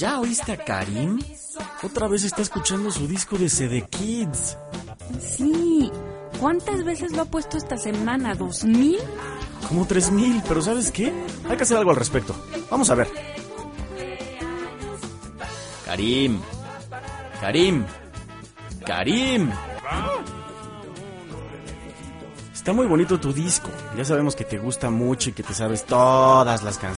¿Ya oíste a Karim? Otra vez está escuchando su disco de CD Kids. Sí. ¿Cuántas veces lo ha puesto esta semana? ¿2000? Como 3000, pero ¿sabes qué? Hay que hacer algo al respecto. Vamos a ver. Karim. Karim. Karim. Está muy bonito tu disco. Ya sabemos que te gusta mucho y que te sabes todas las canciones.